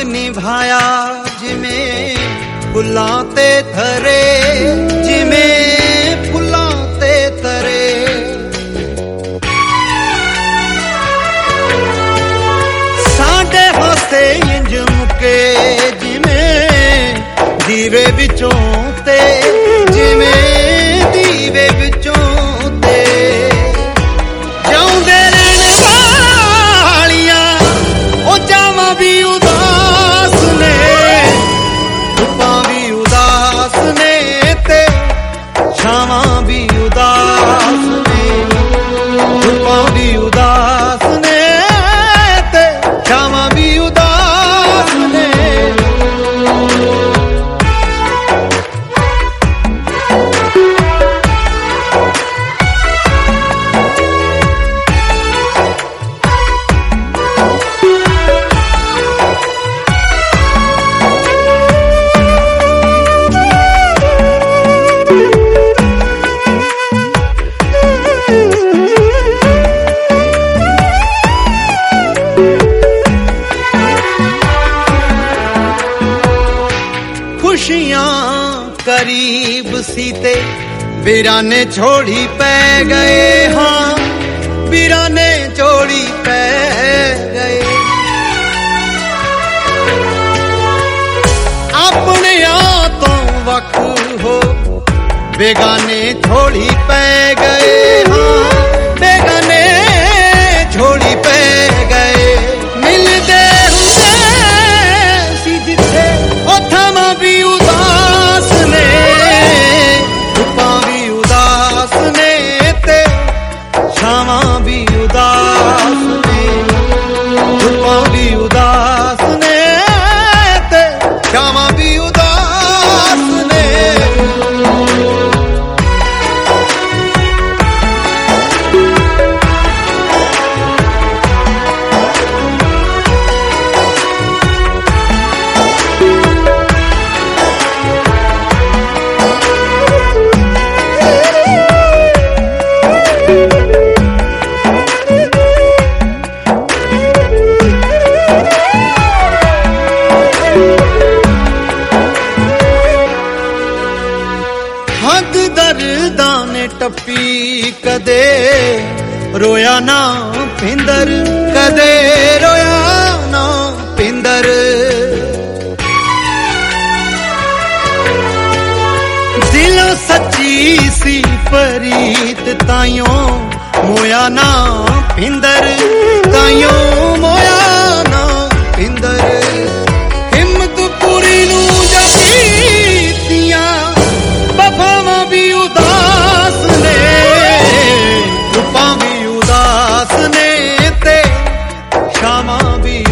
ਨਿਭਾਇਆ ਜਿਵੇਂ ਫੁੱਲਾਂ ਤੇ ਧਰੇ, ਜਿਵੇਂ ਫੁੱਲਾਂ ਤੇ ਧਰੇ। ਸਾਡੇ ਹਾਸੇ ਇੰਜ ਮੁੱਕੇ ਜਿਵੇਂ ਦੀਵੇ ਵਿੱਚੋਂ ਤੇ, ਜਿਵੇਂ ਦੀਵੇ ਵਿੱਚੋਂ ਤੇ। ਜਿਉਂਦੇ ਰਹਿਣ ਵਾਲੀਆਂ ਉਹ ਚਾਵਾਂ ਵੀ ਉਦਾਸ ਨੇ, ਧੁੱਪਾਂ ਵੀ ਉਦਾਸ ਨੇ ਤੇ ਛਾਵਾਂ ਵੀ ਉਦਾਸ ਨੇ। ਧੁੱਪਾਂ ਵੀ ਉਦਾਸ ਨੇ ਤੇ ਛਾਵਾਂ ਵੀ ਉਦਾਸ ਨੇ। खुशियां करीब सी ते वीराने छोड़ी पै गए, हाँ वीराने छोड़ी पै गए। अपने तो वक्त हो बेगाने छोड़ी पै गए, हाँ बेगाने छोड़ी पै गए। मिलते भी उदास ने, धुप्पां भी उदास ने ते छावां भी उदास ने। धुप्पां भी उदास ने ते छावां भी उदास ने। हद दर्दां ने टप्पी कदे रोया ना पिंदर, कदे रोया ना पिंदर। दिलों सच्ची सी परीत ताइयों मोया ना पिंदर, ताइयों मोया ना पिंदर। हिम्मत पूरी नू जपीतियां वफावां भी उदास ने, धुप्पां भी उदास ने ते छावां भी